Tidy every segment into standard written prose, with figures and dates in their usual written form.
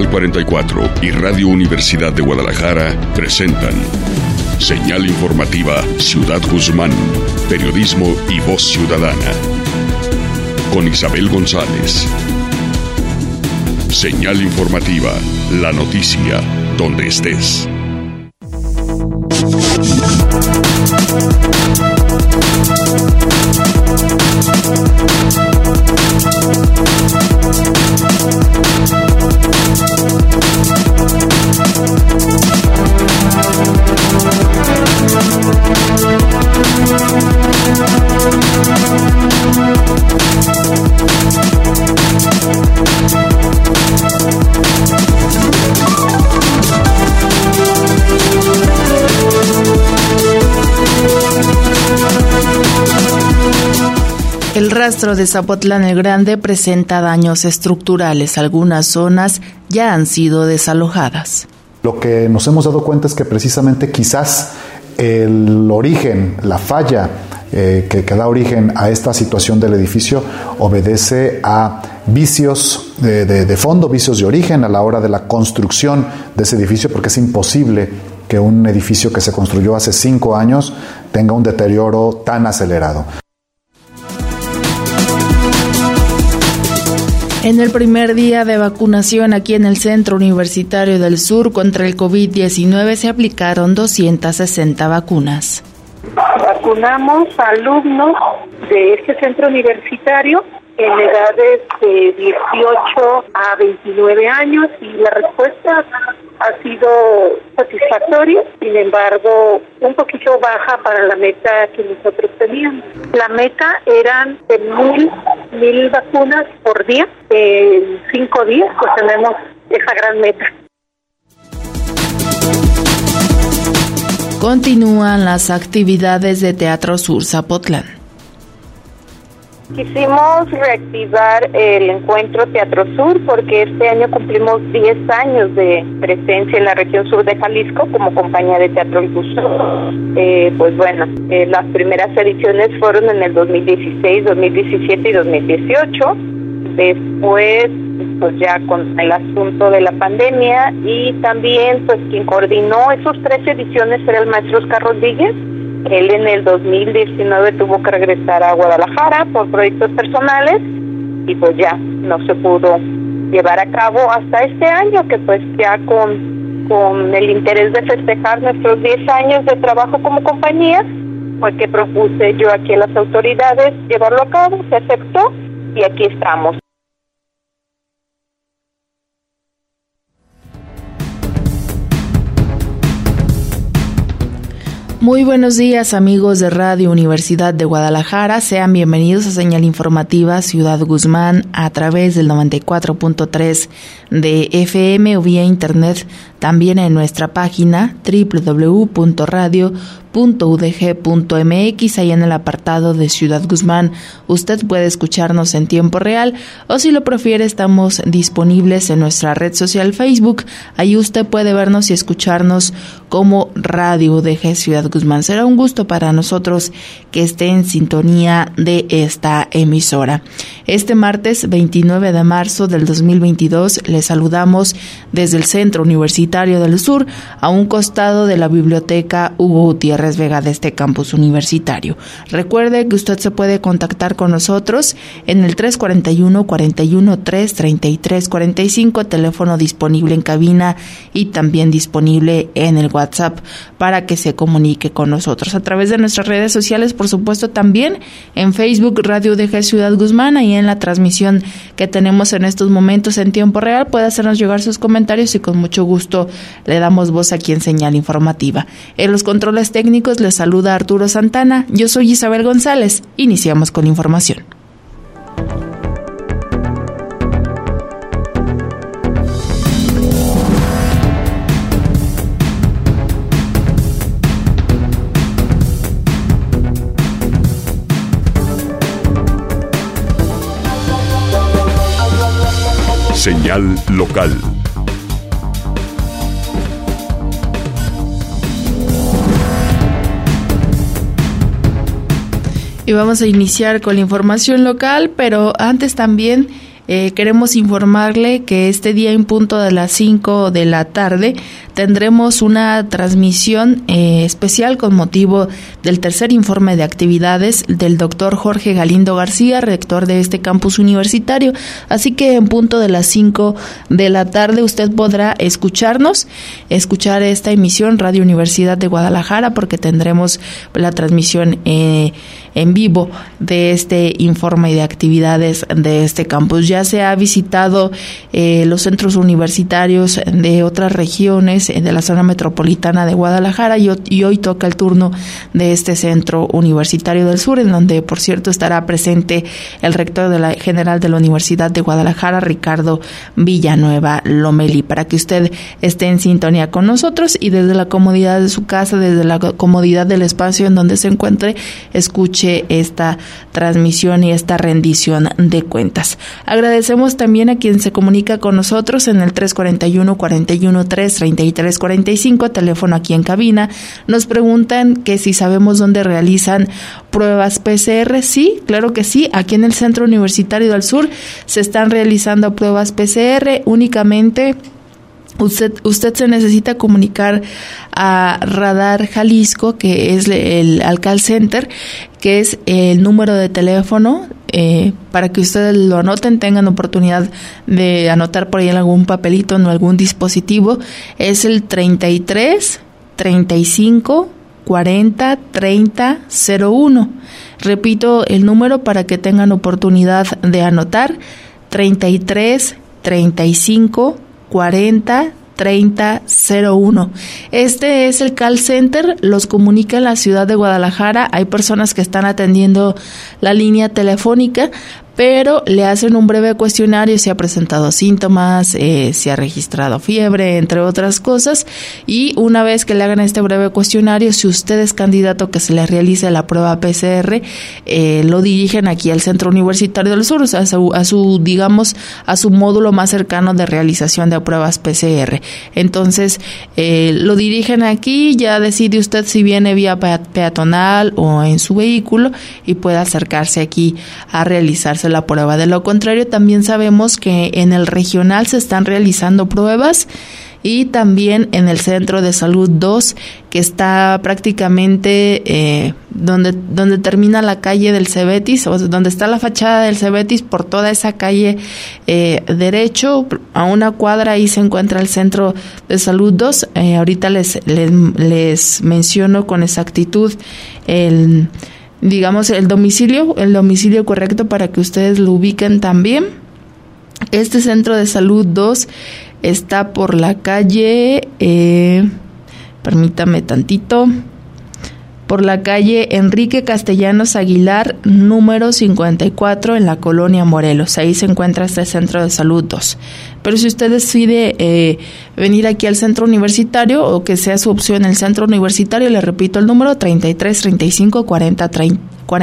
Radio 44 y Radio Universidad de Guadalajara presentan Señal Informativa Ciudad Guzmán, periodismo y voz ciudadana. Con Isabel González. Señal Informativa, la noticia donde estés. El rastro de Zapotlán el Grande presenta daños estructurales. Algunas zonas ya han sido desalojadas. Lo que nos hemos dado cuenta es que precisamente quizás el origen, la falla que da origen a esta situación del edificio obedece a vicios de fondo, vicios de origen a la hora de la construcción de ese edificio, porque es imposible que un edificio que se construyó hace 5 años tenga un deterioro tan acelerado. En el primer día de vacunación aquí en el Centro Universitario del Sur contra el COVID-19 se aplicaron 260 vacunas. Vacunamos a alumnos de este centro universitario en edades de 18 a 29 años y la respuesta ha sido satisfactoria, sin embargo, un poquito baja para la meta que nosotros teníamos. La meta eran de 1,000 vacunas por día. En 5 días, pues tenemos esa gran meta. Continúan las actividades de Teatro Sur Zapotlán. Quisimos reactivar el encuentro Teatro Sur porque este año cumplimos 10 años de presencia en la región sur de Jalisco como compañía de teatro El Gusto. Las primeras ediciones fueron en el 2016, 2017 y 2018. Después, pues ya con el asunto de la pandemia y también, pues quien coordinó esos 3 ediciones era el maestro Oscar Rodríguez. Él en el 2019 tuvo que regresar a Guadalajara por proyectos personales y pues ya no se pudo llevar a cabo hasta este año, que pues ya con el interés de festejar nuestros 10 años de trabajo como compañía, fue que propuse yo aquí a las autoridades llevarlo a cabo, se aceptó y aquí estamos. Muy buenos días, amigos de Radio Universidad de Guadalajara. Sean bienvenidos a Señal Informativa Ciudad Guzmán a través del 94.3 de FM o vía internet, también en nuestra página www.radio.udg.mx. Ahí en el apartado de Ciudad Guzmán usted puede escucharnos en tiempo real, o si lo prefiere estamos disponibles en nuestra red social Facebook. Ahí usted puede vernos y escucharnos como Radio UDG Ciudad Guzmán. Será un gusto para nosotros que esté en sintonía de esta emisora. Este martes 29 de marzo del 2022 les saludamos desde el Centro Universitario del Sur, a un costado de la Biblioteca Hugo Gutiérrez Vega de este campus universitario. Recuerde que usted se puede contactar con nosotros en el 341-41-3-33-45, teléfono disponible en cabina y también disponible en el WhatsApp para que se comunique con nosotros. A través de nuestras redes sociales, por supuesto, también en Facebook Radio UDG Ciudad Guzmán, ahí en la transmisión que tenemos en estos momentos en tiempo real, puede hacernos llegar sus comentarios y con mucho gusto le damos voz aquí en Señal Informativa. En los controles técnicos les saluda Arturo Santana. Yo soy Isabel González. Iniciamos con la información. Señal local. Y vamos a iniciar con la información local, pero antes también queremos informarle que este día en punto de las 5 de la tarde tendremos una transmisión especial con motivo del tercer informe de actividades del doctor Jorge Galindo García, rector de este campus universitario. Así que en punto de las 5 de la tarde usted podrá escuchar esta emisión Radio Universidad de Guadalajara, porque tendremos la transmisión en vivo de este informe de actividades de este campus. Ya se ha visitado los centros universitarios de otras regiones de la zona metropolitana de Guadalajara y hoy toca el turno de este centro universitario del sur, en donde, por cierto, estará presente el rector general de la Universidad de Guadalajara, Ricardo Villanueva Lomelí, para que usted esté en sintonía con nosotros y desde la comodidad de su casa, desde la comodidad del espacio en donde se encuentre, escuche esta transmisión y esta rendición de cuentas. Agradecemos también a quien se comunica con nosotros en el 341-413-3345, teléfono aquí en cabina. Nos preguntan que si sabemos dónde realizan pruebas PCR. Sí, claro que sí. Aquí en el Centro Universitario del Sur se están realizando pruebas PCR. Únicamente usted se necesita comunicar a Radar Jalisco, que es al call center, que es el número de teléfono, para que ustedes lo anoten, tengan oportunidad de anotar por ahí en algún papelito, en algún dispositivo. Es el 33 35 40 30 01. Repito el número para que tengan oportunidad de anotar: 33 35 40 30 01. Este es el call center, los comunica en la ciudad de Guadalajara. Hay personas que están atendiendo la línea telefónica, pero le hacen un breve cuestionario si ha presentado síntomas, si ha registrado fiebre, entre otras cosas, y una vez que le hagan este breve cuestionario, si usted es candidato que se le realice la prueba PCR, lo dirigen aquí al Centro Universitario del Sur, o sea, a su módulo más cercano de realización de pruebas PCR. Entonces, lo dirigen aquí, ya decide usted si viene vía peatonal o en su vehículo y puede acercarse aquí a realizarse la prueba. De lo contrario, también sabemos que en el regional se están realizando pruebas, y también en el Centro de Salud 2, que está prácticamente donde termina la calle del Cebetis, o donde está la fachada del Cebetis, por toda esa calle derecho, a una cuadra ahí se encuentra el Centro de Salud 2. Ahorita les menciono con exactitud el domicilio correcto para que ustedes lo ubiquen también. Este Centro de Salud 2 está por la calle, permítame tantito, por la calle Enrique Castellanos Aguilar, número 54, en la colonia Morelos. Ahí se encuentra este Centro de Salud 2. Pero si usted decide venir aquí al Centro Universitario, o que sea su opción el Centro Universitario, le repito el número: 33 35 40 30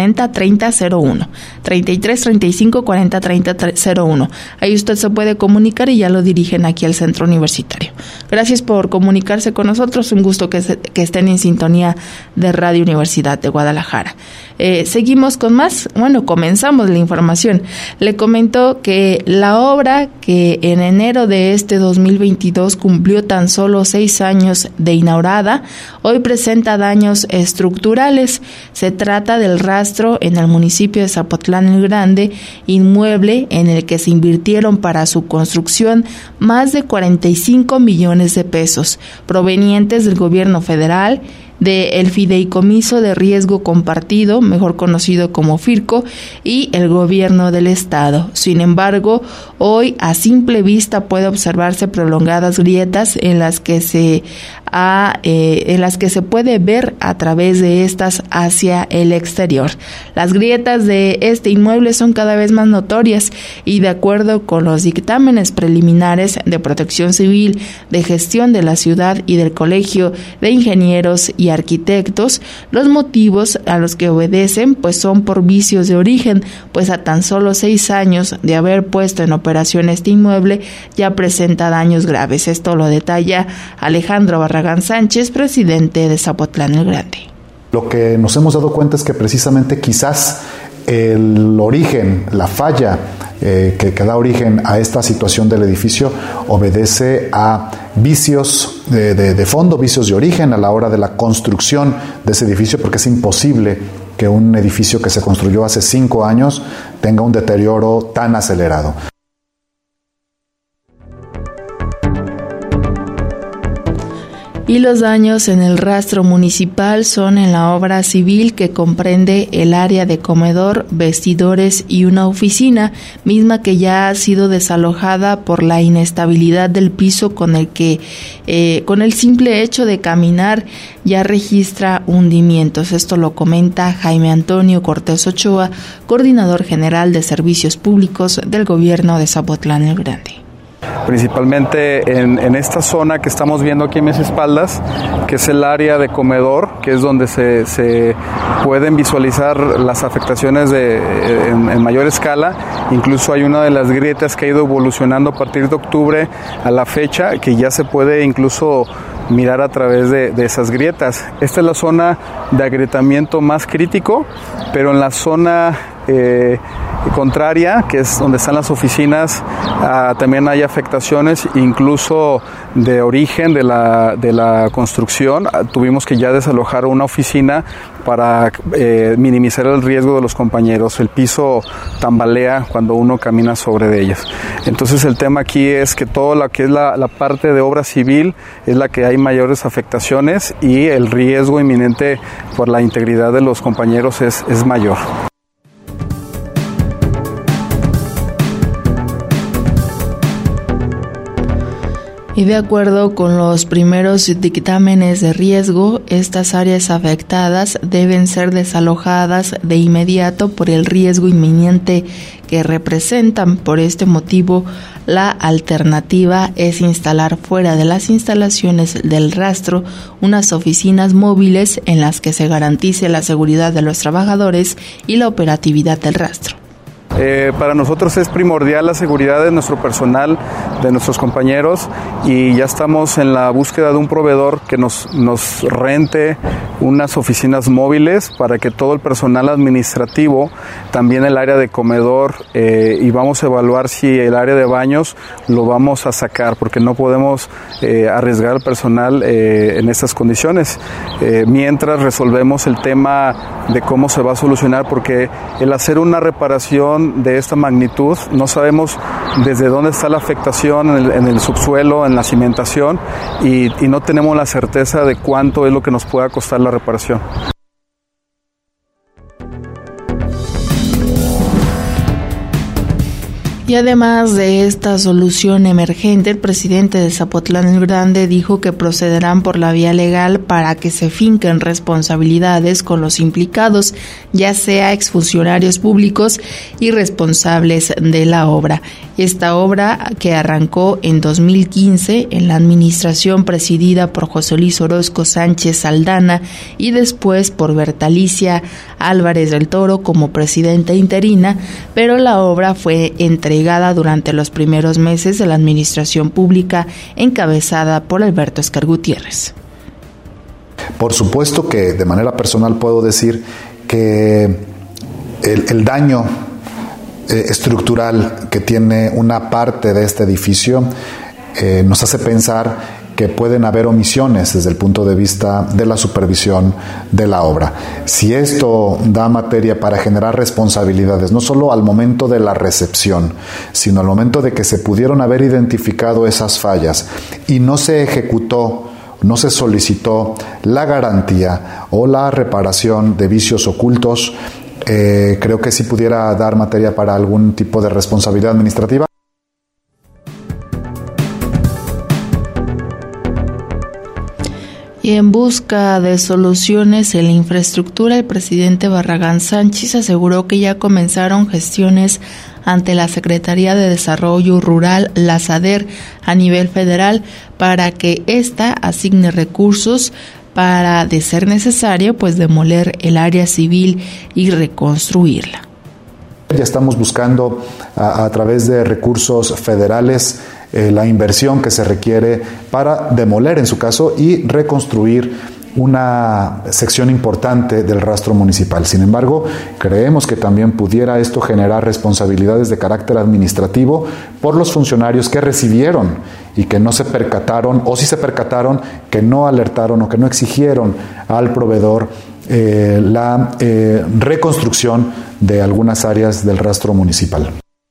01. 33 35 40 30 01. Ahí usted se puede comunicar y ya lo dirigen aquí al Centro Universitario. Gracias por comunicarse con nosotros. Un gusto que estén en sintonía de Radio Universidad de Guadalajara. Seguimos con más. Comenzamos la información. Le comento que la obra, que en enero de este 2022 cumplió tan solo 6 años de inaugurada, hoy presenta daños estructurales. Se trata del rastro en el municipio de Zapotlán el Grande, inmueble en el que se invirtieron para su construcción más de 45 millones de pesos, provenientes del gobierno federal, del Fideicomiso de Riesgo Compartido, mejor conocido como FIRCO, y el gobierno del estado. Sin embargo, hoy a simple vista puede observarse prolongadas grietas en las que se puede ver a través de estas hacia el exterior. Las grietas de este inmueble son cada vez más notorias y, de acuerdo con los dictámenes preliminares de Protección Civil, de Gestión de la Ciudad y del Colegio de Ingenieros y Arquitectos, los motivos a los que obedecen pues son por vicios de origen, pues a tan solo 6 años de haber puesto en operación este inmueble ya presenta daños graves. Esto lo detalla Alejandro Barragán Sánchez, presidente de Zapotlán el Grande. Lo que nos hemos dado cuenta es que precisamente quizás el origen, la falla que da origen a esta situación del edificio obedece a vicios de fondo, vicios de origen a la hora de la construcción de ese edificio, porque es imposible que un edificio que se construyó hace 5 años tenga un deterioro tan acelerado. Y los daños en el rastro municipal son en la obra civil, que comprende el área de comedor, vestidores y una oficina, misma que ya ha sido desalojada por la inestabilidad del piso, con el que con el simple hecho de caminar ya registra hundimientos. Esto lo comenta Jaime Antonio Cortés Ochoa, coordinador general de servicios públicos del gobierno de Zapotlán el Grande. Principalmente en esta zona que estamos viendo aquí en mis espaldas, que es el área de comedor, que es donde se pueden visualizar las afectaciones en mayor escala. Incluso hay una de las grietas que ha ido evolucionando a partir de octubre a la fecha, que ya se puede incluso mirar a través de esas grietas. Esta es la zona de agrietamiento más crítico, pero en la zona contraria, que es donde están las oficinas, también hay afectaciones, incluso de origen de la construcción. Tuvimos que ya desalojar una oficina para minimizar el riesgo de los compañeros. El piso tambalea cuando uno camina sobre de ellas. Entonces el tema aquí es que todo lo que es la parte de obra civil es la que hay mayores afectaciones, y el riesgo inminente por la integridad de los compañeros es mayor. Y de acuerdo con los primeros dictámenes de riesgo, estas áreas afectadas deben ser desalojadas de inmediato por el riesgo inminente que representan. Por este motivo, la alternativa es instalar fuera de las instalaciones del rastro unas oficinas móviles en las que se garantice la seguridad de los trabajadores y la operatividad del rastro. Para nosotros es primordial la seguridad de nuestro personal, de nuestros compañeros, y ya estamos en la búsqueda de un proveedor que nos rente unas oficinas móviles para que todo el personal administrativo, también el área de comedor, y vamos a evaluar si el área de baños lo vamos a sacar, porque no podemos arriesgar al personal en estas condiciones, mientras resolvemos el tema de cómo se va a solucionar, porque el hacer una reparación de esta magnitud, no sabemos desde dónde está la afectación en el subsuelo, en la cimentación, y no tenemos la certeza de cuánto es lo que nos pueda costar la reparación. Y además de esta solución emergente, el presidente de Zapotlán el Grande dijo que procederán por la vía legal para que se finquen responsabilidades con los implicados, ya sea exfuncionarios públicos y responsables de la obra. Esta obra, que arrancó en 2015 en la administración presidida por José Luis Orozco Sánchez Saldana y después por Bertalicia Álvarez del Toro como presidenta interina, pero la obra fue entregada durante los primeros meses de la administración pública encabezada por Alberto Escar Gutiérrez. Por supuesto que de manera personal puedo decir que el daño estructural que tiene una parte de este edificio nos hace pensar que pueden haber omisiones desde el punto de vista de la supervisión de la obra. Si esto da materia para generar responsabilidades, no solo al momento de la recepción, sino al momento de que se pudieron haber identificado esas fallas y no se ejecutó, no se solicitó la garantía o la reparación de vicios ocultos, creo que sí pudiera dar materia para algún tipo de responsabilidad administrativa. Y en busca de soluciones en la infraestructura, el presidente Barragán Sánchez aseguró que ya comenzaron gestiones ante la Secretaría de Desarrollo Rural, la SADER, a nivel federal, para que ésta asigne recursos para, de ser necesario, pues demoler el área civil y reconstruirla. Ya estamos buscando a través de recursos federales la inversión que se requiere para demoler, en su caso, y reconstruir una sección importante del rastro municipal. Sin embargo, creemos que también pudiera esto generar responsabilidades de carácter administrativo por los funcionarios que recibieron y que no se percataron, o si se percataron, que no alertaron o que no exigieron al proveedor la reconstrucción de algunas áreas del rastro municipal.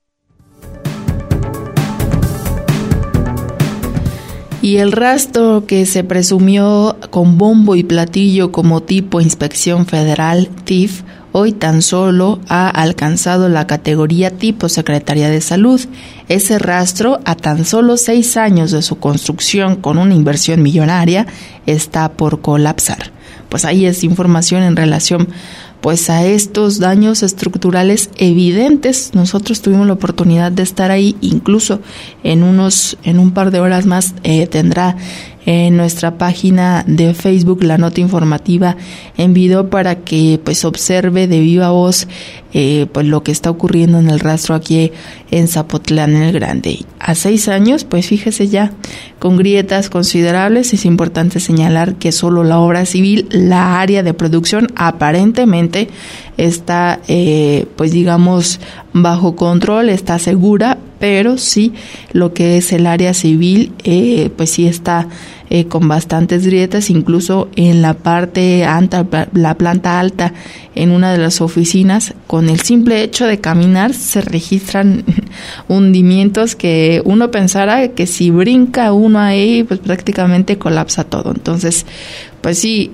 Y el rastro que se presumió con bombo y platillo como tipo Inspección Federal, TIF, hoy tan solo ha alcanzado la categoría tipo Secretaría de Salud. Ese rastro, a tan solo 6 años de su construcción con una inversión millonaria, está por colapsar. Pues ahí es información en relación pues a estos daños estructurales evidentes. Nosotros tuvimos la oportunidad de estar ahí, incluso en un par de horas más tendrá en nuestra página de Facebook la nota informativa en video para que pues observe de viva voz pues lo que está ocurriendo en el rastro aquí en Zapotlán el Grande. A 6 años, pues fíjese ya, con grietas considerables. Es importante señalar que solo la obra civil, la área de producción, aparentemente está pues digamos bajo control, está segura, pero sí lo que es el área civil pues sí está con bastantes grietas, incluso en la parte alta, la planta alta, en una de las oficinas, con el simple hecho de caminar se registran hundimientos que uno pensara que si brinca uno ahí pues prácticamente colapsa todo. Entonces pues sí,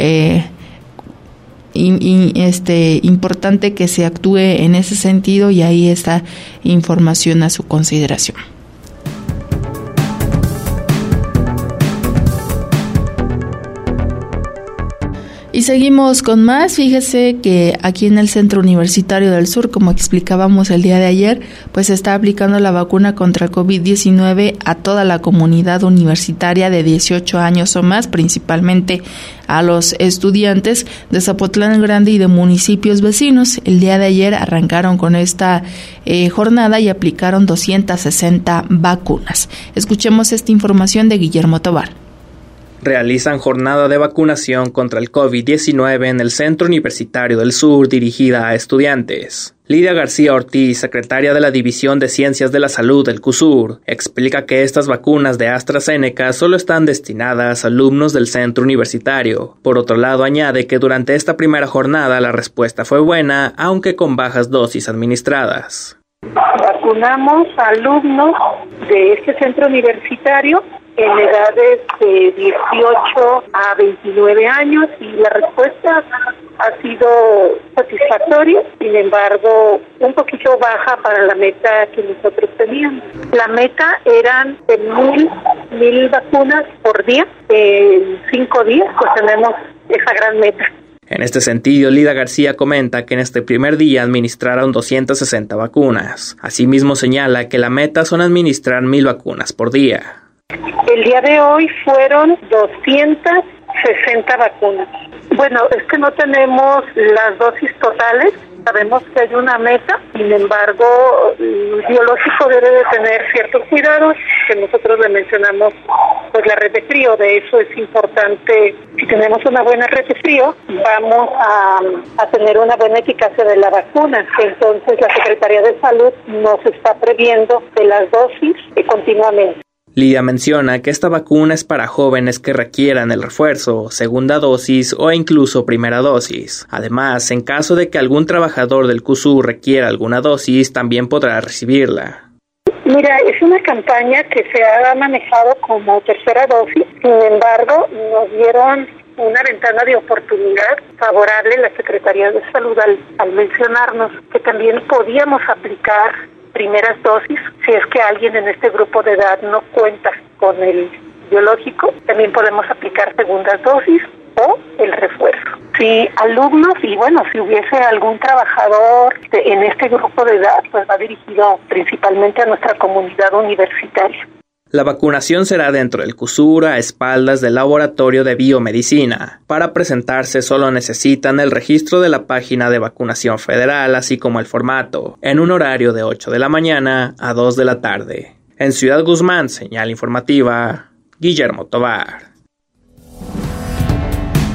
importante que se actúe en ese sentido, y ahí está información a su consideración. Y seguimos con más. Fíjese que aquí en el Centro Universitario del Sur, como explicábamos el día de ayer, pues se está aplicando la vacuna contra el COVID-19 a toda la comunidad universitaria de 18 años o más, principalmente a los estudiantes de Zapotlán el Grande y de municipios vecinos. El día de ayer arrancaron con esta jornada y aplicaron 260 vacunas. Escuchemos esta información de Guillermo Tobar. Realizan jornada de vacunación contra el COVID-19 en el Centro Universitario del Sur dirigida a estudiantes. Lidia García Ortiz, secretaria de la División de Ciencias de la Salud del CUSUR, explica que estas vacunas de AstraZeneca solo están destinadas a alumnos del centro universitario. Por otro lado, añade que durante esta primera jornada la respuesta fue buena, aunque con bajas dosis administradas. Vacunamos a alumnos de este centro universitario en edades de 18 a 29 años y la respuesta ha sido satisfactoria, sin embargo un poquito baja para la meta que nosotros teníamos. La meta eran de 1,000 vacunas por día. En 5 días pues tenemos esa gran meta. En este sentido, Lidia García comenta que en este primer día administraron 260 vacunas. Asimismo señala que la meta son administrar 1,000 vacunas por día. El día de hoy fueron 260 vacunas. Bueno, es que no tenemos las dosis totales, sabemos que hay una meta, sin embargo, el biológico debe de tener ciertos cuidados, que nosotros le mencionamos pues la red de frío. De eso es importante, si tenemos una buena red de frío, vamos a tener una buena eficacia de la vacuna. Entonces la Secretaría de Salud nos está previendo de las dosis continuamente. Lidia menciona que esta vacuna es para jóvenes que requieran el refuerzo, segunda dosis o incluso primera dosis. Además, en caso de que algún trabajador del CUSUR requiera alguna dosis, también podrá recibirla. Mira, es una campaña que se ha manejado como tercera dosis, sin embargo, nos dieron una ventana de oportunidad favorable la Secretaría de Salud al mencionarnos que también podíamos aplicar primeras dosis, si es que alguien en este grupo de edad no cuenta con el biológico, también podemos aplicar segundas dosis o el refuerzo. Si alumnos y bueno, si hubiese algún trabajador en este grupo de edad, pues va dirigido principalmente a nuestra comunidad universitaria. La vacunación será dentro del CUSUR a espaldas del Laboratorio de Biomedicina. Para presentarse solo necesitan el registro de la página de vacunación federal, así como el formato, en un horario de 8 de la mañana a 2 de la tarde. En Ciudad Guzmán, señal informativa, Guillermo Tobar.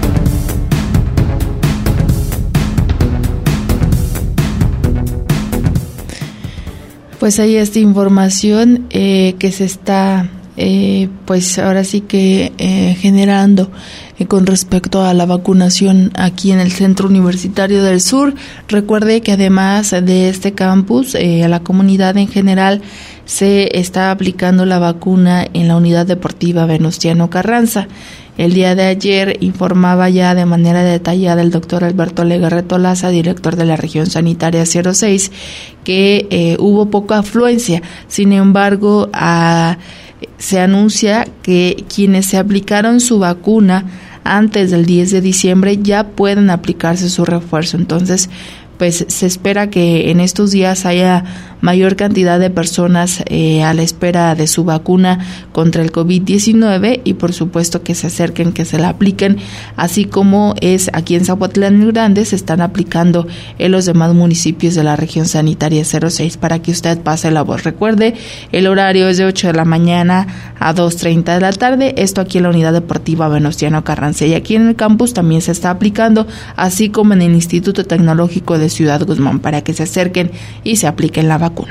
Pues hay esta información que se está pues ahora sí que generando con respecto a la vacunación aquí en el Centro Universitario del Sur. Recuerde que además de este campus, a la comunidad en general se está aplicando la vacuna en la Unidad Deportiva Venustiano Carranza. El día de ayer informaba ya de manera detallada el doctor Alberto Legarreta Laza, director de la región sanitaria 06, que hubo poca afluencia. Sin embargo, se anuncia que quienes se aplicaron su vacuna antes del 10 de diciembre ya pueden aplicarse su refuerzo. Entonces, pues se espera que en estos días haya mayor cantidad de personas a la espera de su vacuna contra el COVID-19 y por supuesto que se acerquen, que se la apliquen, así como es aquí en Zapotlán Grande, se están aplicando en los demás municipios de la región sanitaria 06 para que usted pase la voz. Recuerde, el horario es de 8 de la mañana a 2:30 de la tarde, esto aquí en la Unidad Deportiva Venustiano Carranza, y aquí en el campus también se está aplicando, así como en el Instituto Tecnológico de Ciudad Guzmán, para que se acerquen y se apliquen la vacuna.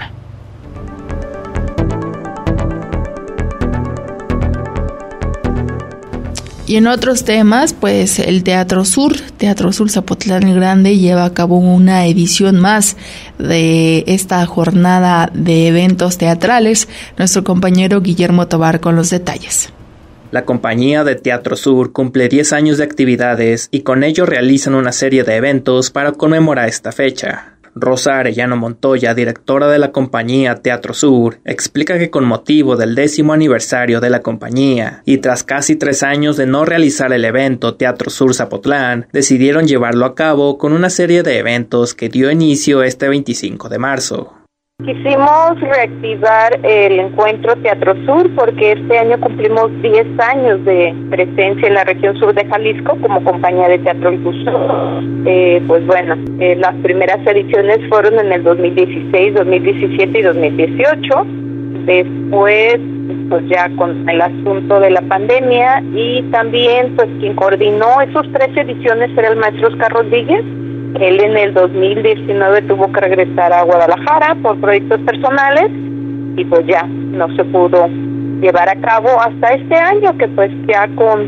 Y en otros temas, pues el Teatro Sur Zapotlán el Grande lleva a cabo una edición más de esta jornada de eventos teatrales. Nuestro compañero Guillermo Tobar con los detalles. La compañía de Teatro Sur cumple 10 años de actividades y con ello realizan una serie de eventos para conmemorar esta fecha. Rosa Arellano Montoya, directora de la compañía Teatro Sur, explica que con motivo del 10º aniversario de la compañía y tras casi 3 años de no realizar el evento Teatro Sur Zapotlán, decidieron llevarlo a cabo con una serie de eventos que dio inicio este 25 de marzo. Quisimos reactivar el encuentro Teatro Sur porque este año cumplimos 10 años de presencia en la región sur de Jalisco como compañía de teatro El Gusto. Pues bueno, las primeras ediciones fueron en el 2016, 2017 y 2018. Después, pues ya con el asunto de la pandemia y también pues quien coordinó esos 3 ediciones era el maestro Oscar Rodríguez. Él en el 2019 tuvo que regresar a Guadalajara por proyectos personales y pues ya no se pudo llevar a cabo hasta este año, que pues ya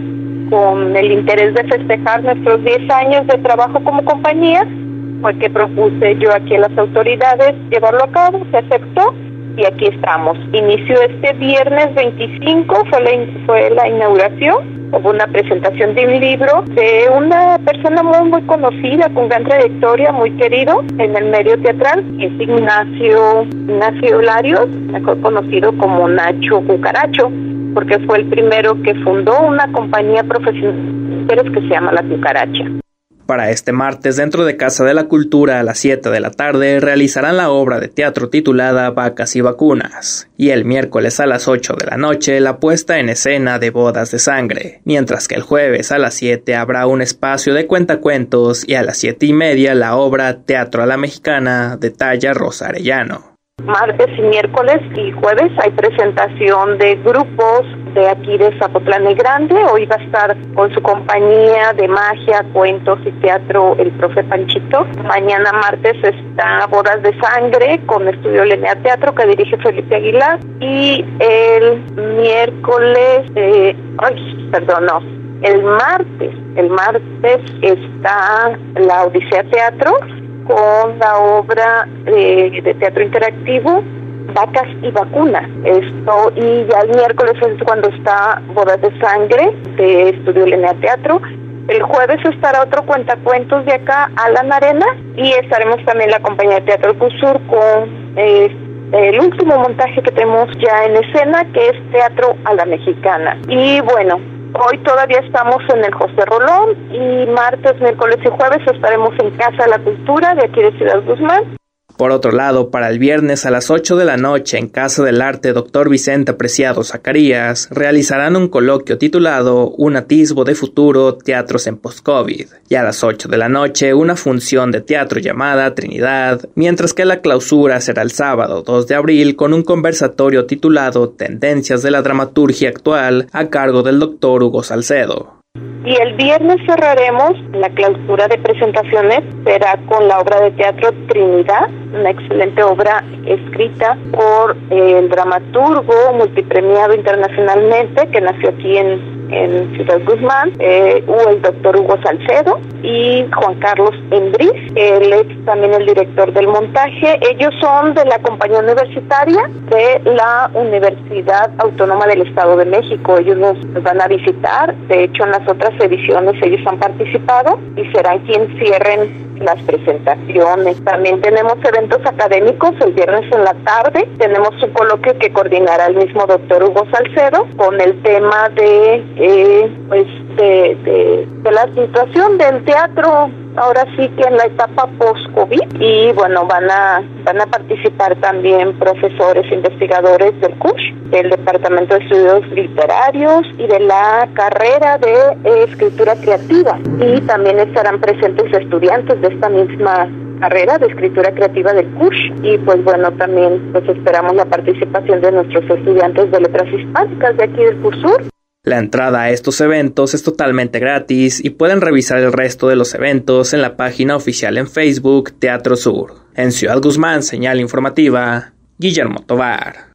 con el interés de festejar nuestros 10 años de trabajo como compañía, fue que propuse yo aquí a las autoridades llevarlo a cabo, se aceptó y aquí estamos. Inició este viernes 25, fue la inauguración. Hubo una presentación de un libro de una persona muy conocida, con gran trayectoria, muy querido en el medio teatral, que es Ignacio Larios, mejor conocido como Nacho Cucaracho, porque fue el primero que fundó una compañía profesional que se llama La Cucaracha. Para este martes, dentro de Casa de la Cultura a las 7 de la tarde, realizarán la obra de teatro titulada Vacas y Vacunas, y el miércoles a las 8 de la noche la puesta en escena de Bodas de Sangre, mientras que el jueves a las 7 habrá un espacio de cuentacuentos y a las 7:30 la obra Teatro a la Mexicana de talla Rosa Arellano. Martes y miércoles y jueves hay presentación de grupos de aquí de Zapotlán el Grande. Hoy va a estar con su compañía de magia, cuentos y teatro el profe Panchito. Mañana martes está Bodas de Sangre con Estudio Lineal Teatro que dirige Felipe Aguilar. Y el miércoles, el martes está la Odisea Teatro con la obra de teatro interactivo Vacas y Vacunas. Esto, y ya el miércoles es cuando está Bodas de Sangre de Estudio Lineal Teatro. El jueves estará otro cuentacuentos de acá, Alan Arena, y estaremos también la compañía de Teatro Cusur con el último montaje que tenemos ya en escena, que es Teatro a la Mexicana. Y bueno, hoy todavía estamos en el José Rolón y martes, miércoles y jueves estaremos en Casa de la Cultura de aquí de Ciudad Guzmán. Por otro lado, para el viernes a las 8 de la noche en Casa del Arte Dr. Vicente Preciado Zacarías realizarán un coloquio titulado Un atisbo de futuro, teatros en post-COVID, y a las 8 de la noche una función de teatro llamada Trinidad, mientras que la clausura será el sábado 2 de abril con un conversatorio titulado Tendencias de la dramaturgia actual a cargo del Dr. Hugo Salcedo. Y el viernes cerraremos la clausura de presentaciones, será con la obra de teatro Trinidad, una excelente obra escrita por el dramaturgo multipremiado internacionalmente que nació aquí en Ciudad Guzmán, el doctor Hugo Salcedo y Juan Carlos Embriz, él es también el director del montaje. Ellos son de la compañía universitaria de la Universidad Autónoma del Estado de México. Ellos nos van a visitar, de hecho en las otras ediciones ellos han participado y serán quienes cierren las presentaciones. También tenemos eventos académicos el viernes en la tarde. Tenemos un coloquio que coordinará el mismo doctor Hugo Salcedo con el tema de la situación del teatro, ahora sí que en la etapa post-COVID. Y bueno, van a participar también profesores investigadores del CUSH, del Departamento de Estudios Literarios y de la carrera de Escritura Creativa. Y también estarán presentes estudiantes de esta misma carrera de Escritura Creativa del CUSH. Y pues bueno, también pues esperamos la participación de nuestros estudiantes de Letras Hispánicas de aquí del CURSUR. La entrada a estos eventos es totalmente gratis y pueden revisar el resto de los eventos en la página oficial en Facebook Teatro Sur. En Ciudad Guzmán, señal informativa, Guillermo Tovar.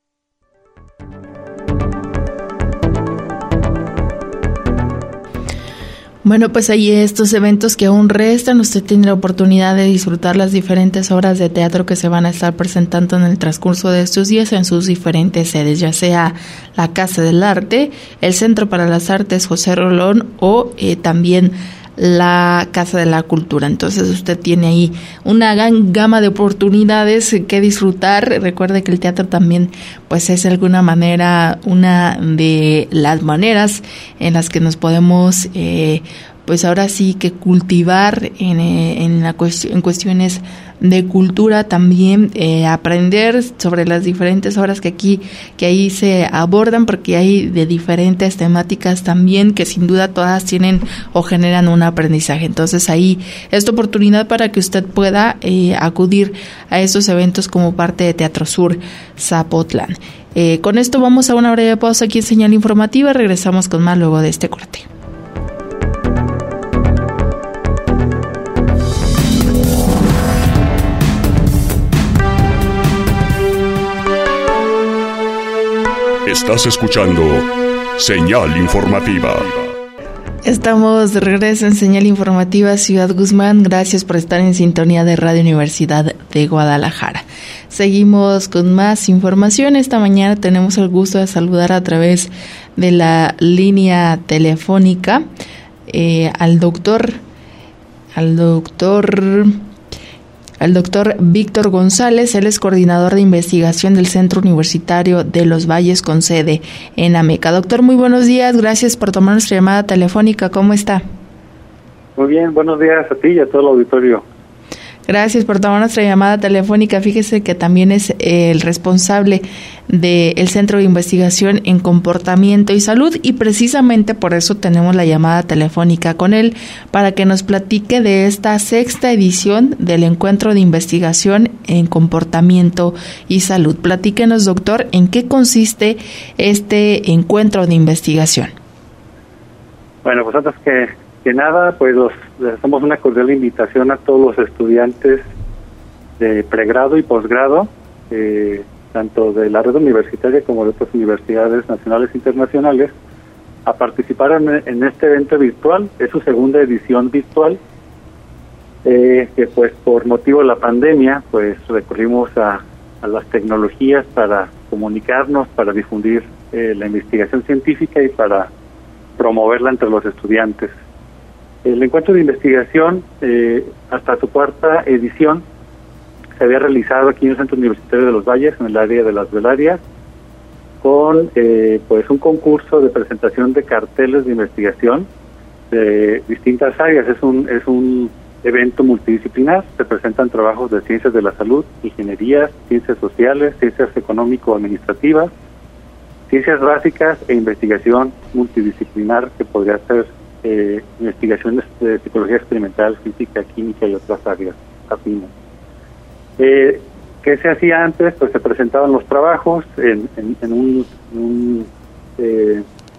Bueno, pues ahí estos eventos que aún restan, usted tiene la oportunidad de disfrutar las diferentes obras de teatro que se van a estar presentando en el transcurso de estos días en sus diferentes sedes, ya sea la Casa del Arte, el Centro para las Artes José Rolón o también la Casa de la Cultura. Entonces usted tiene ahí una gran gama de oportunidades que disfrutar. Recuerde que el teatro también pues es de alguna manera una de las maneras en las que nos podemos pues ahora sí que cultivar en cuestiones de cultura también, aprender sobre las diferentes obras que ahí se abordan, porque hay de diferentes temáticas también que sin duda todas tienen o generan un aprendizaje. Entonces ahí esta oportunidad para que usted pueda acudir a estos eventos como parte de Teatro Sur Zapotlán. Con esto vamos a una breve pausa aquí en Señal Informativa. Regresamos con más luego de este corte. Estás escuchando Señal Informativa. Estamos de regreso en Señal Informativa Ciudad Guzmán. Gracias por estar en sintonía de Radio Universidad de Guadalajara. Seguimos con más información. Esta mañana tenemos el gusto de saludar a través de la línea telefónica al doctor Víctor González. Él es coordinador de investigación del Centro Universitario de los Valles con sede en Ameca. Doctor, muy buenos días, gracias por tomar nuestra llamada telefónica. ¿Cómo está? Muy bien, buenos días a ti y a todo el auditorio. Gracias por tomar nuestra llamada telefónica. Fíjese que también es el responsable del Centro de Investigación en Comportamiento y Salud, y precisamente por eso tenemos la llamada telefónica con él, para que nos platique de esta 6ª edición del Encuentro de Investigación en Comportamiento y Salud. Platíquenos, doctor, ¿en qué consiste este encuentro de investigación? Bueno, pues antes que nada, pues les hacemos una cordial invitación a todos los estudiantes de pregrado y posgrado, tanto de la red universitaria como de otras universidades nacionales e internacionales, a participar en este evento virtual. Es su 2ª edición virtual, que pues por motivo de la pandemia, pues recurrimos a las tecnologías para comunicarnos, para difundir la investigación científica y para promoverla entre los estudiantes. El encuentro de investigación, hasta su 4ª edición, se había realizado aquí en el Centro Universitario de los Valles, en el área de las Velarias, con pues un concurso de presentación de carteles de investigación de distintas áreas. Es un evento multidisciplinar. Se presentan trabajos de ciencias de la salud, ingenierías, ciencias sociales, ciencias económico-administrativas, ciencias básicas e investigación multidisciplinar que podría ser investigaciones de psicología experimental, física, química y otras áreas afines. ¿Qué se hacía antes? Pues se presentaban los trabajos en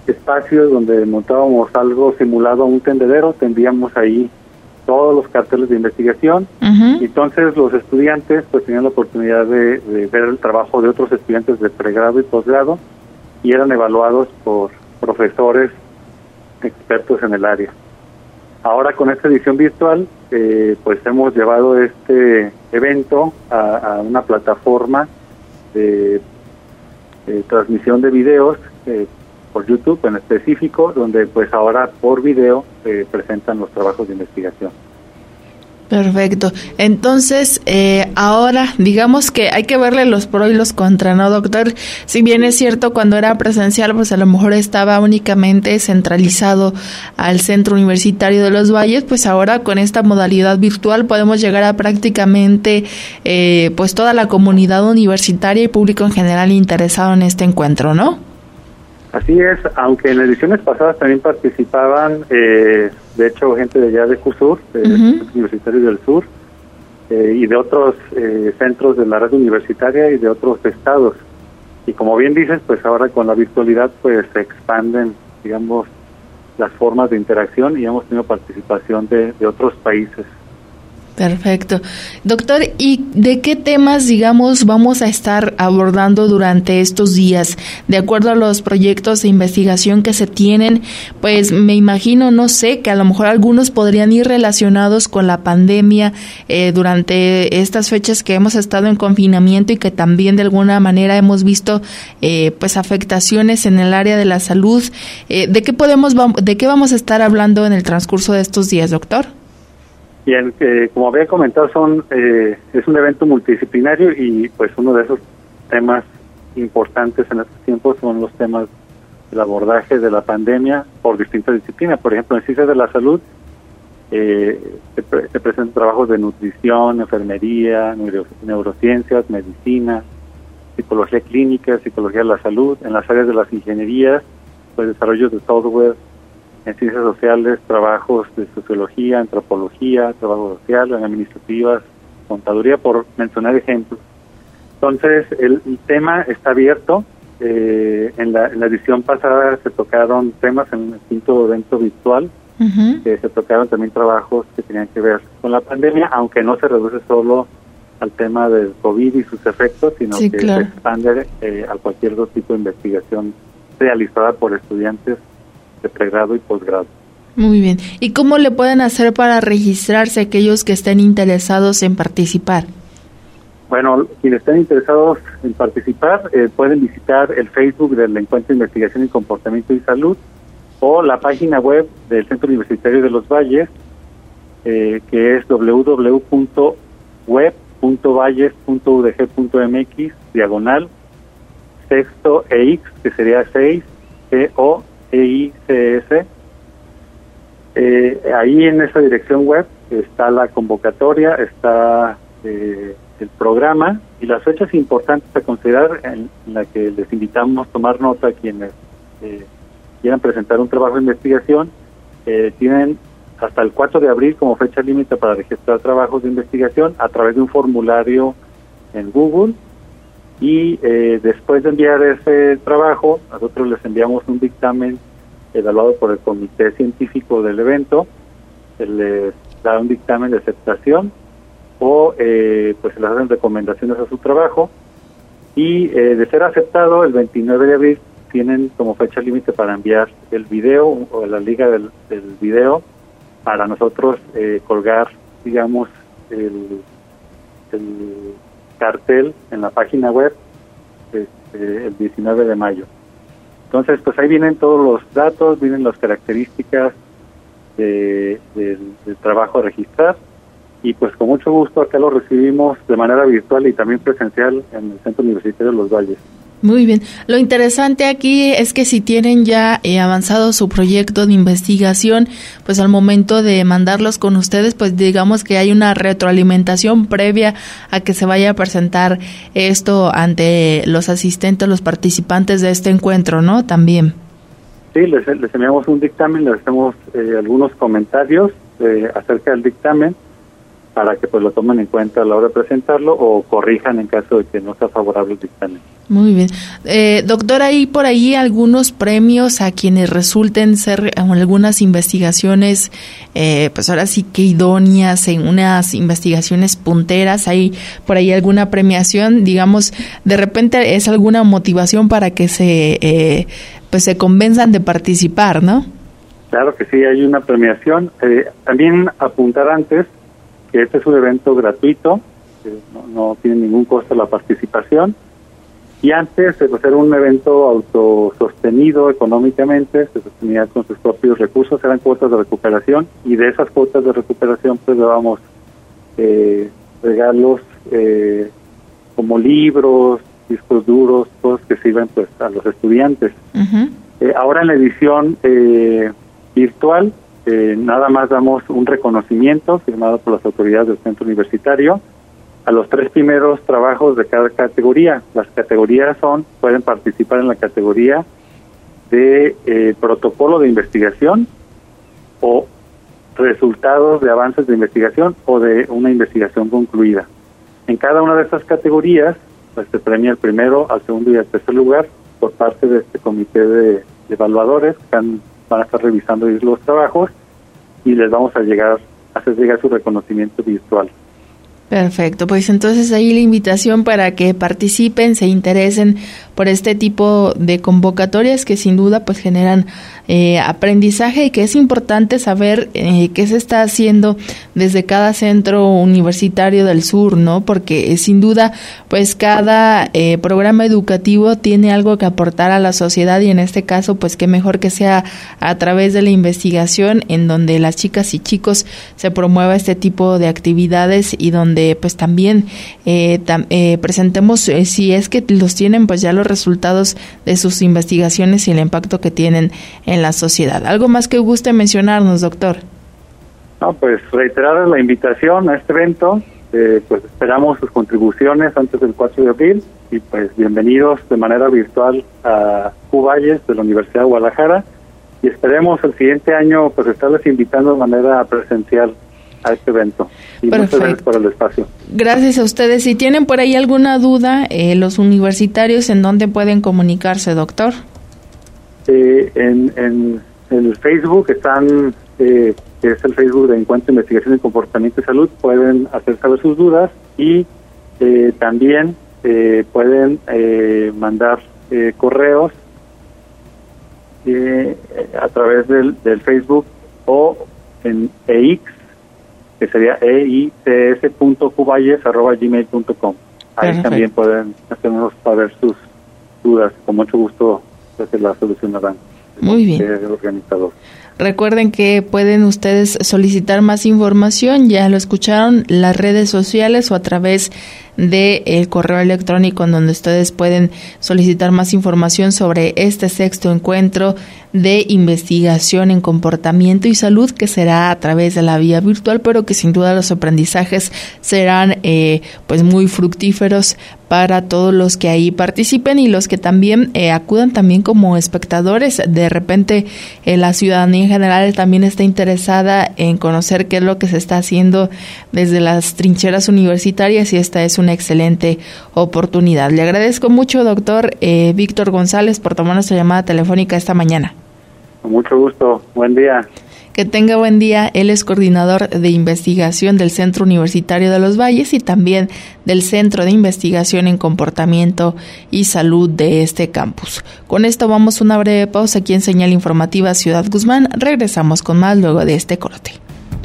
espacios donde montábamos algo simulado a un tendedero, tendíamos ahí todos los carteles de investigación. Entonces los estudiantes pues tenían la oportunidad de ver el trabajo de otros estudiantes de pregrado y posgrado y eran evaluados por profesores expertos en el área. Ahora con esta edición virtual pues hemos llevado este evento a una plataforma de transmisión de videos por YouTube en específico, donde pues ahora por video presentan los trabajos de investigación. Perfecto. Entonces, ahora digamos que hay que verle los pros y los contras, ¿no, doctor? Si bien es cierto, cuando era presencial, pues a lo mejor estaba únicamente centralizado al Centro Universitario de los Valles, pues ahora con esta modalidad virtual podemos llegar a prácticamente pues toda la comunidad universitaria y público en general interesado en este encuentro, ¿no? Así es, aunque en ediciones pasadas también participaban, de hecho, gente de allá de CUSUR, del Universitario del Sur, y de otros centros de la red universitaria y de otros estados. Y como bien dices, pues ahora con la virtualidad pues se expanden, digamos, las formas de interacción y hemos tenido participación de otros países. Perfecto. Doctor, ¿y de qué temas, digamos, vamos a estar abordando durante estos días? De acuerdo a los proyectos de investigación que se tienen, pues me imagino, no sé, que a lo mejor algunos podrían ir relacionados con la pandemia durante estas fechas que hemos estado en confinamiento y que también de alguna manera hemos visto pues afectaciones en el área de la salud. ¿De qué vamos a estar hablando en el transcurso de estos días, doctor? Bien, como había comentado, es un evento multidisciplinario y pues uno de esos temas importantes en estos tiempos son los temas del abordaje de la pandemia por distintas disciplinas. Por ejemplo, en ciencias de la salud se presentan trabajos de nutrición, enfermería, neurociencias, medicina, psicología clínica, psicología de la salud. En las áreas de las ingenierías, pues desarrollos de software. En ciencias sociales, trabajos de sociología, antropología, trabajo social, en administrativas, contaduría, por mencionar ejemplos. Entonces, el tema está abierto. En la edición pasada se tocaron temas en el quinto evento virtual. Se tocaron también trabajos que tenían que ver con la pandemia, aunque no se reduce solo al tema del COVID y sus efectos, sino que se expande a cualquier otro tipo de investigación realizada por estudiantes de pregrado y posgrado. Muy bien. ¿Y cómo le pueden hacer para registrarse aquellos que estén interesados en participar? Bueno, quienes estén interesados en participar pueden visitar el Facebook del Encuentro de Investigación y Comportamiento y Salud o la página web del Centro Universitario de los Valles, que es www.valles.udg.mx/sexto EICS, que sería 6 EICS. Ahí en esa dirección web está la convocatoria, está el programa y las fechas importantes a considerar en la que les invitamos a tomar nota a quienes quieran presentar un trabajo de investigación. Tienen hasta el 4 de abril como fecha límite para registrar trabajos de investigación a través de un formulario en Google. Y después de enviar ese trabajo, nosotros les enviamos un dictamen evaluado por el comité científico del evento. Se les da un dictamen de aceptación o pues se les hacen recomendaciones a su trabajo. Y de ser aceptado, el 29 de abril tienen como fecha límite para enviar el video o la liga del video para nosotros colgar, digamos, el cartel en la página web el 19 de mayo. Entonces, pues ahí vienen todos los datos, vienen las características del trabajo a registrar y pues con mucho gusto acá lo recibimos de manera virtual y también presencial en el Centro Universitario de los Valles. Muy bien. Lo interesante aquí es que si tienen ya avanzado su proyecto de investigación, pues al momento de mandarlos con ustedes, pues digamos que hay una retroalimentación previa a que se vaya a presentar esto ante los asistentes, los participantes de este encuentro, ¿no? También. Sí, les enviamos un dictamen, les hacemos algunos comentarios acerca del dictamen para que pues lo tomen en cuenta a la hora de presentarlo o corrijan en caso de que no sea favorable el dictamen. Muy bien. Doctor, ¿hay por ahí algunos premios a quienes resulten ser algunas investigaciones, pues ahora sí que idóneas, en unas investigaciones punteras? ¿Hay por ahí alguna premiación? Digamos, de repente es alguna motivación para que pues se convenzan de participar, ¿no? Claro que sí, hay una premiación. También apuntar antes que este es un evento gratuito, no tiene ningún costo la participación, y antes de ser un evento autosostenido económicamente, se sostenía con sus propios recursos, eran cuotas de recuperación, y de esas cuotas de recuperación pues dábamos regalos como libros, discos duros, cosas que sirven pues a los estudiantes. Uh-huh. Ahora en la edición virtual, nada más damos un reconocimiento firmado por las autoridades del centro universitario a los 3 primeros trabajos de cada categoría. Las categorías pueden participar en la categoría de protocolo de investigación o resultados de avances de investigación o de una investigación concluida. En cada una de estas categorías pues se premia el primero, al segundo y al tercer lugar por parte de este comité de evaluadores que van a estar revisando los trabajos y les vamos a hacer llegar su reconocimiento virtual. Perfecto, pues entonces ahí la invitación para que participen, se interesen por este tipo de convocatorias que sin duda pues generan aprendizaje y que es importante saber qué se está haciendo desde cada centro universitario del sur, ¿no? Porque sin duda pues cada programa educativo tiene algo que aportar a la sociedad y en este caso pues qué mejor que sea a través de la investigación en donde las chicas y chicos se promueva este tipo de actividades y donde pues también presentemos si es que los tienen pues ya los resultados de sus investigaciones y el impacto que tienen en la sociedad. ¿Algo más que guste mencionarnos, doctor? No, pues reiterar la invitación a este evento, pues esperamos sus contribuciones antes del 4 de abril y pues bienvenidos de manera virtual a Cuballes de la Universidad de Guadalajara y esperemos el siguiente año pues estarles invitando de manera presencial a este evento. Y muchas gracias por el espacio. Gracias a ustedes. Si tienen por ahí alguna duda, los universitarios, ¿en dónde pueden comunicarse, doctor? En el Facebook están, que es el Facebook de Encuentro de Investigación en Comportamiento y Salud, pueden hacer saber sus dudas y también pueden mandar correos a través del Facebook o en EICS, que sería eics.cuballes@gmail.com. Ahí Perfecto. También pueden hacernos saber sus dudas, con mucho gusto se las solucionarán. Muy bien. El organizador. Recuerden que pueden ustedes solicitar más información, ya lo escucharon, las redes sociales o a través de el correo electrónico en donde ustedes pueden solicitar más información sobre este 6º encuentro de investigación en comportamiento y salud que será a través de la vía virtual, pero que sin duda los aprendizajes serán pues muy fructíferos para todos los que ahí participen y los que también acudan también como espectadores. De repente la ciudadanía en general también está interesada en conocer qué es lo que se está haciendo desde las trincheras universitarias y esta es una excelente oportunidad. Le agradezco mucho, doctor Víctor González, por tomar nuestra llamada telefónica esta mañana. Con mucho gusto. Buen día. Que tenga buen día. Él es coordinador de investigación del Centro Universitario de los Valles y también del Centro de Investigación en Comportamiento y Salud de este campus. Con esto vamos a una breve pausa aquí en Señal Informativa Ciudad Guzmán. Regresamos con más luego de este corte.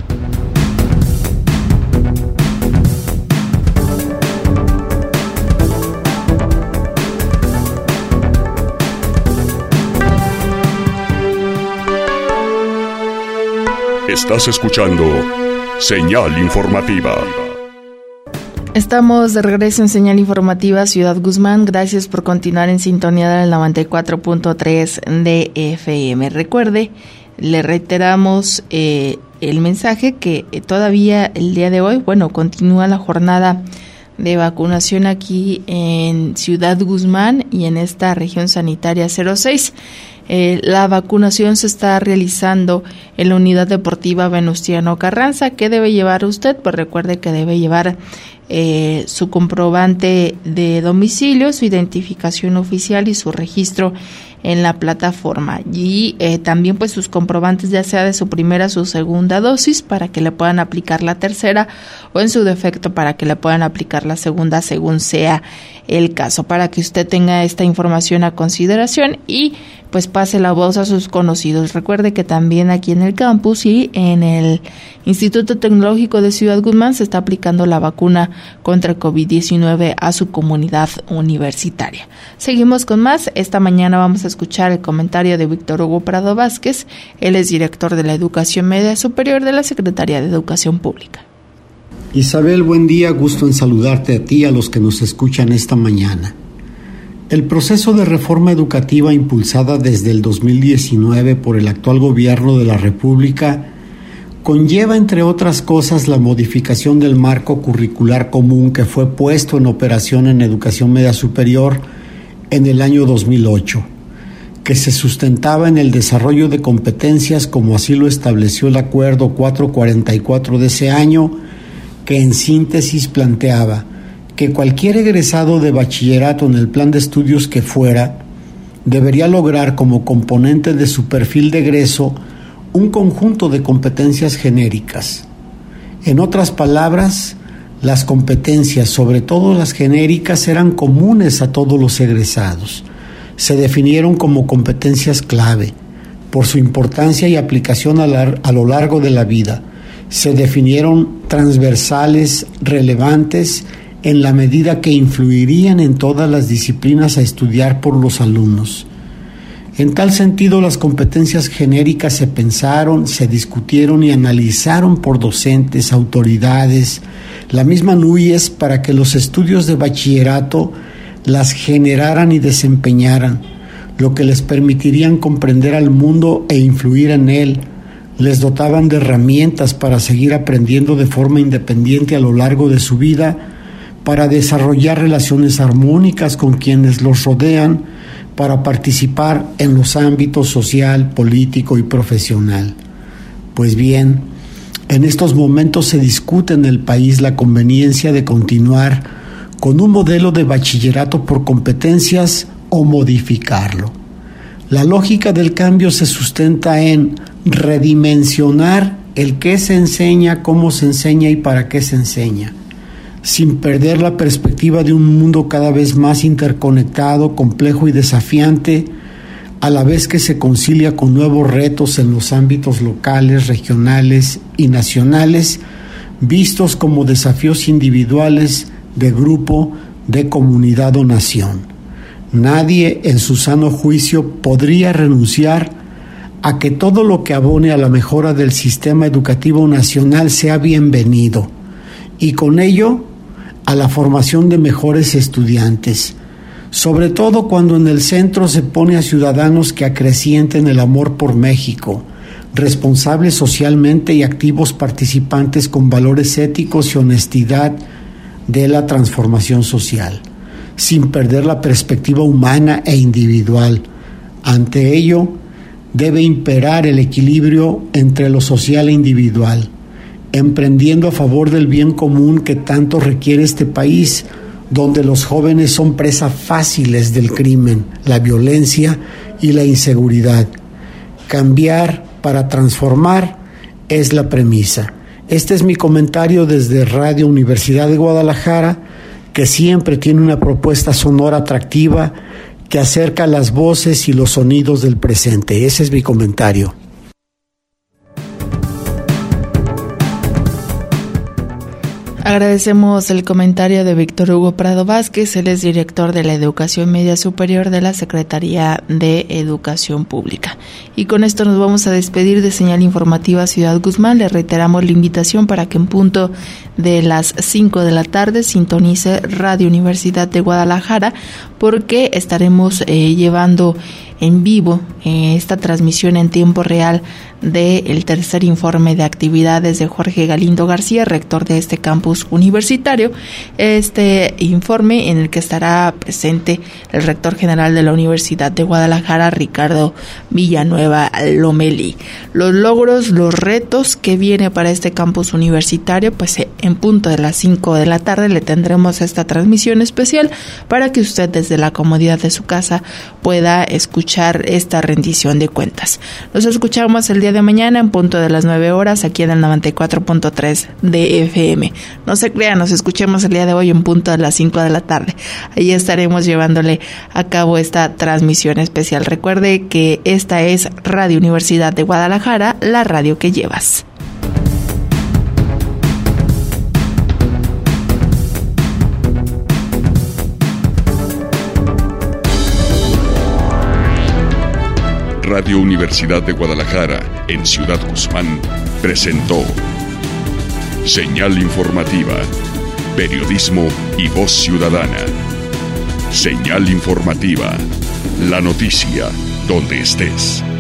Estás escuchando Señal Informativa. Estamos de regreso en Señal Informativa Ciudad Guzmán. Gracias por continuar en sintonía del 94.3 de FM. Recuerde, le reiteramos el mensaje que todavía el día de hoy, continúa la jornada de vacunación aquí en Ciudad Guzmán y en esta región sanitaria 06. La vacunación se está realizando en la Unidad Deportiva Venustiano Carranza. ¿Qué debe llevar usted? Pues recuerde que debe llevar su comprobante de domicilio, su identificación oficial y su registro en la plataforma, y también pues sus comprobantes ya sea de su primera o su segunda dosis para que le puedan aplicar la tercera, o en su defecto para que le puedan aplicar la segunda según sea el caso, para que usted tenga esta información a consideración y pues pase la voz a sus conocidos. Recuerde que también aquí en el campus y en el Instituto Tecnológico de Ciudad Guzmán se está aplicando la vacuna contra COVID-19 a su comunidad universitaria. Seguimos con más. Esta mañana vamos a escuchar el comentario de Víctor Hugo Prado Vázquez. Él es director de la Educación Media Superior de la Secretaría de Educación Pública. Isabel, buen día, gusto en saludarte a ti y a los que nos escuchan esta mañana. El proceso de reforma educativa impulsada desde el 2019 por el actual gobierno de la República conlleva, entre otras cosas, la modificación del marco curricular común que fue puesto en operación en Educación Media Superior en el año 2008, que se sustentaba en el desarrollo de competencias como así lo estableció el Acuerdo 444 de ese año, que en síntesis planteaba que cualquier egresado de bachillerato en el plan de estudios que fuera debería lograr como componente de su perfil de egreso un conjunto de competencias genéricas. En otras palabras, las competencias, sobre todo las genéricas, eran comunes a todos los egresados. Se definieron como competencias clave por su importancia y aplicación a lo largo de la vida. Se definieron transversales, relevantes, en la medida que influirían en todas las disciplinas a estudiar por los alumnos. En tal sentido, las competencias genéricas se pensaron, se discutieron y analizaron por docentes, autoridades, la misma NUYES, para que los estudios de bachillerato las generaran y desempeñaran, lo que les permitirían comprender al mundo e influir en él. Les dotaban de herramientas para seguir aprendiendo de forma independiente a lo largo de su vida, para desarrollar relaciones armónicas con quienes los rodean, para participar en los ámbitos social, político y profesional. Pues bien, en estos momentos se discute en el país la conveniencia de continuar con un modelo de bachillerato por competencias o modificarlo. La lógica del cambio se sustenta en redimensionar el qué se enseña, cómo se enseña y para qué se enseña, sin perder la perspectiva de un mundo cada vez más interconectado, complejo y desafiante, a la vez que se concilia con nuevos retos en los ámbitos locales, regionales y nacionales, vistos como desafíos individuales, de grupo, de comunidad o nación. Nadie en su sano juicio podría renunciar a que todo lo que abone a la mejora del sistema educativo nacional sea bienvenido, y con ello a la formación de mejores estudiantes, sobre todo cuando en el centro se pone a ciudadanos que acrecienten el amor por México, responsables socialmente y activos participantes con valores éticos y honestidad de la transformación social, sin perder la perspectiva humana e individual. Ante ello, debe imperar el equilibrio entre lo social e individual, emprendiendo a favor del bien común que tanto requiere este país, donde los jóvenes son presas fáciles del crimen, la violencia y la inseguridad. Cambiar para transformar es la premisa. Este es mi comentario desde Radio Universidad de Guadalajara, que siempre tiene una propuesta sonora atractiva que acerca las voces y los sonidos del presente. Ese es mi comentario. Agradecemos el comentario de Víctor Hugo Prado Vázquez. Él es director de la Educación Media Superior de la Secretaría de Educación Pública. Y con esto nos vamos a despedir de Señal Informativa Ciudad Guzmán. Le reiteramos la invitación para que en punto de las 5 de la tarde sintonice Radio Universidad de Guadalajara, porque estaremos llevando en vivo esta transmisión en tiempo real del tercer informe de actividades de Jorge Galindo García, rector de este campus universitario. Este informe en el que estará presente el rector general de la Universidad de Guadalajara, Ricardo Villanueva Lomelí. Los logros, los retos que viene para este campus universitario, pues en punto de las 5 de la tarde le tendremos esta transmisión especial para que usted desde la comodidad de su casa pueda escuchar esta rendición de cuentas. Nos escuchamos el día de mañana en punto de las 9 horas aquí en el 94.3 de FM. No se crean, nos escuchemos el día de hoy en punto de las 5 de la tarde. Ahí estaremos llevándole a cabo esta transmisión especial. Recuerde que esta es Radio Universidad de Guadalajara, la radio que llevas. Radio Universidad de Guadalajara, en Ciudad Guzmán, presentó Señal Informativa, Periodismo y Voz Ciudadana. Señal Informativa, la noticia donde estés.